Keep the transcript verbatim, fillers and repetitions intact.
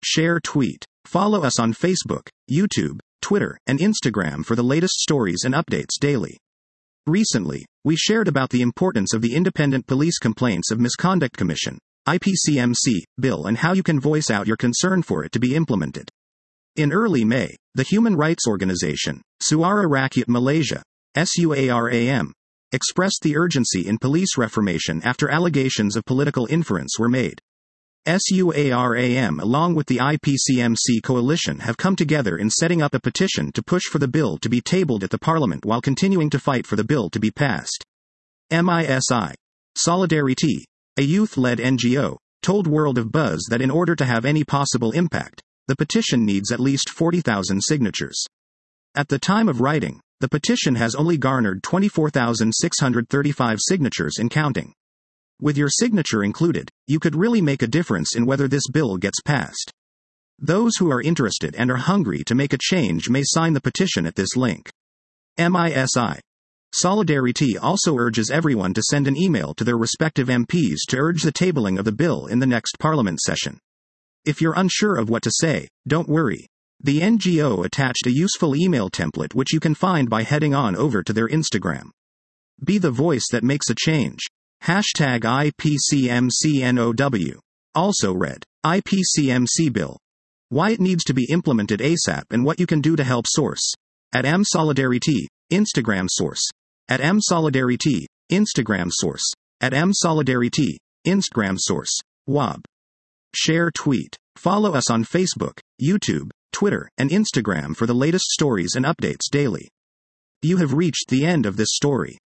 Share, tweet. Follow us on Facebook, YouTube, Twitter, and Instagram for the latest stories and updates daily. Recently, we shared about the importance of the Independent Police Complaints of Misconduct Commission, I P C M C, bill and how you can voice out your concern for it to be implemented. In early May, the human rights organization, Suara Rakyat Malaysia, SUARAM, expressed the urgency in police reformation after allegations of political inference were made. SUARAM along with the I P C M C coalition have come together in setting up a petition to push for the bill to be tabled at the parliament while continuing to fight for the bill to be passed. MISI. Solidarity, a youth-led N G O, told World of Buzz that in order to have any possible impact, the petition needs at least forty thousand signatures. At the time of writing, the petition has only garnered twenty-four thousand six hundred thirty-five signatures and counting. With your signature included, you could really make a difference in whether this bill gets passed. Those who are interested and are hungry to make a change may sign the petition at this link. MISI. Solidarity also urges everyone to send an email to their respective M Ps to urge the tabling of the bill in the next parliament session. If you're unsure of what to say, don't worry. The N G O attached a useful email template which you can find by heading on over to their Instagram. Be the voice that makes a change. Hashtag I P C M C N O W. Also read, I P C M C bill. Why it needs to be implemented ASAP and what you can do to help. Source. At M Solidarity, Instagram source. At M Solidarity, Instagram source. At M Solidarity, Instagram source. W A B. Share, tweet. Follow us on Facebook, YouTube, Twitter, and Instagram for the latest stories and updates daily. You have reached the end of this story.